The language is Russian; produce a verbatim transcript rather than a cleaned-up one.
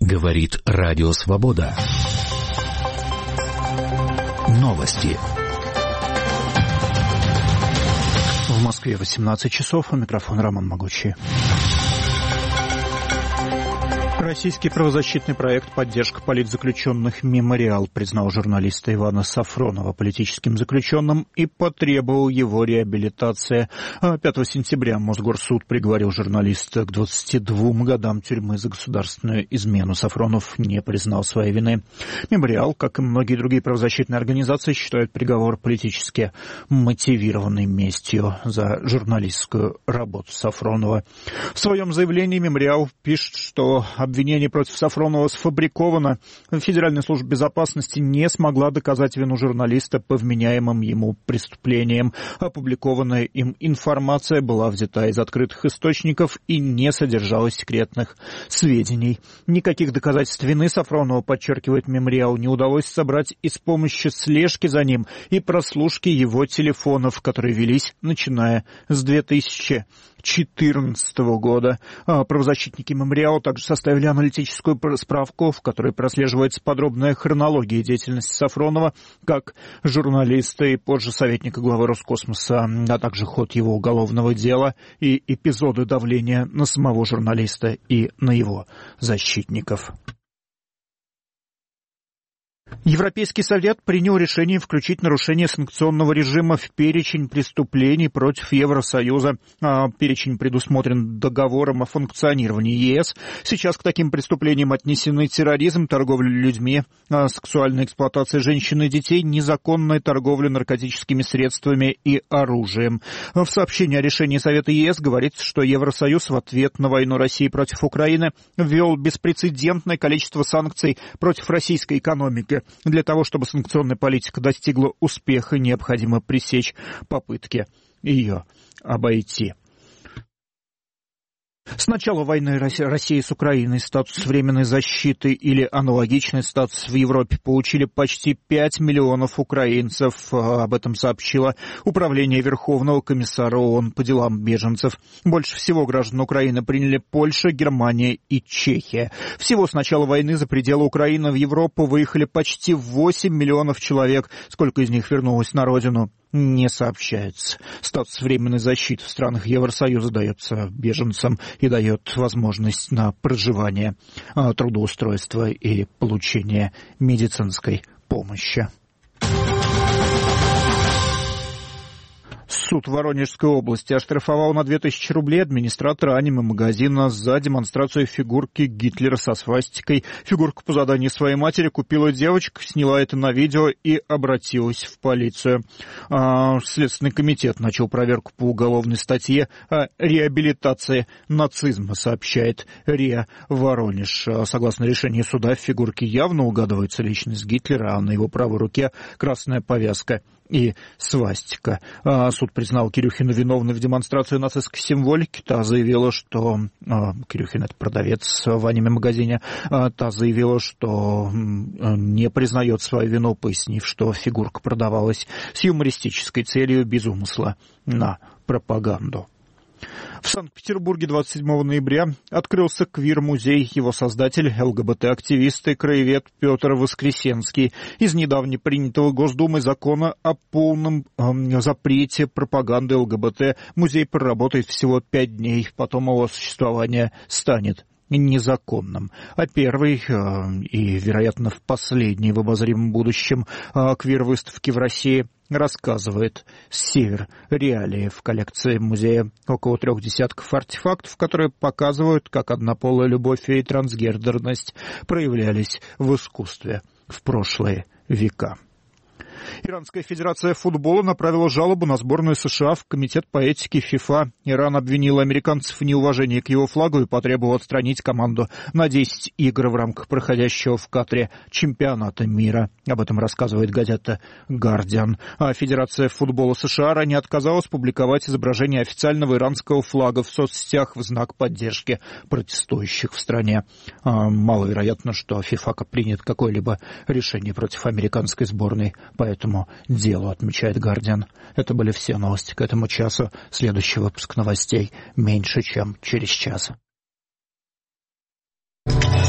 Говорит Радио Свобода. Новости. В Москве восемнадцать часов, у микрофона Роман Могучий. Российский правозащитный проект «Поддержка политзаключенных Мемориал» признал журналиста Ивана Сафронова политическим заключенным и потребовал его реабилитации. пятого сентября Мосгорсуд приговорил журналиста к двадцати двум годам тюрьмы за государственную измену. Сафронов не признал своей вины. «Мемориал», как и многие другие правозащитные организации, считают приговор политически мотивированной местью за журналистскую работу Сафронова. В своем заявлении «Мемориал» пишет, что обвинение против Сафронова сфабриковано. Федеральная служба безопасности не смогла доказать вину журналиста по вменяемым ему преступлениям. Опубликованная им информация была взята из открытых источников и не содержала секретных сведений. Никаких доказательств вины Сафронова, подчеркивает «Мемориал», не удалось собрать и с помощью слежки за ним и прослушки его телефонов, которые велись начиная с две тысячи четырнадцатого года. Правозащитники «Мемориала» также составили аналитическую справку, в которой прослеживается подробная хронология деятельности Сафронова как журналиста и позже советника главы Роскосмоса, а также ход его уголовного дела и эпизоды давления на самого журналиста и на его защитников. Европейский совет принял решение включить нарушение санкционного режима в перечень преступлений против Евросоюза. Перечень предусмотрен договором о функционировании ЕС. Сейчас к таким преступлениям отнесены терроризм, торговля людьми, сексуальная эксплуатация женщин и детей, незаконная торговля наркотическими средствами и оружием. В сообщении о решении Совета ЕС говорится, что Евросоюз в ответ на войну России против Украины ввел беспрецедентное количество санкций против российской экономики. Для того, чтобы санкционная политика достигла успеха, необходимо пресечь попытки ее обойти. С начала войны России с Украиной статус временной защиты или аналогичный статус в Европе получили почти пять миллионов украинцев. Об этом сообщило Управление Верховного комиссара ООН по делам беженцев. Больше всего граждан Украины приняли Польша, Германия и Чехия. Всего с начала войны за пределы Украины в Европу выехали почти восемь миллионов человек. Сколько из них вернулось на родину, не сообщается. Статус временной защиты в странах Евросоюза дается беженцам и дает возможность на проживание, трудоустройство и получение медицинской помощи. Суд Воронежской области оштрафовал на две тысячи рублей администратора аниме-магазина за демонстрацию фигурки Гитлера со свастикой. Фигурку по заданию своей матери купила девочка, сняла это на видео и обратилась в полицию. Следственный комитет начал проверку по уголовной статье о реабилитации нацизма, сообщает РИА Воронеж. Согласно решению суда, в фигурке явно угадывается личность Гитлера, а на его правой руке красная повязка и свастика. Суд признал Кирюхину виновной в демонстрации нацистской символики. Та заявила, что... Кирюхин — это продавец в аниме-магазине. Та заявила, что не признает свою вину, пояснив, что фигурка продавалась с юмористической целью, без умысла на пропаганду. В Санкт-Петербурге двадцать седьмого ноября открылся квир-музей. Его создатель — ЛГБТ-активист и краевед Петр Воскресенский. Из недавне принятого Госдумой закона о полном э, запрете пропаганды ЛГБТ музей проработает всего пять дней, потом его существование станет незаконным. А первый э, и, вероятно, в последний в обозримом будущем э, квир-выставки в России рассказывает «Север. Реалии». В коллекции музея около трех десятков артефактов, которые показывают, как однополая любовь и трансгендерность проявлялись в искусстве в прошлые века. Иранская федерация футбола направила жалобу на сборную США в Комитет по этике ФИФА. Иран обвинил американцев в неуважении к его флагу и потребовал отстранить команду на десять игр в рамках проходящего в Катаре чемпионата мира. Об этом рассказывает газета «Гардиан». А Федерация футбола США ранее отказалась публиковать изображение официального иранского флага в соцсетях в знак поддержки протестующих в стране. Маловероятно, что ФИФА примет какое-либо решение против американской сборной по этому делу, отмечает «Гардиан». Это были все новости к этому часу. Следующий выпуск новостей меньше, чем через час.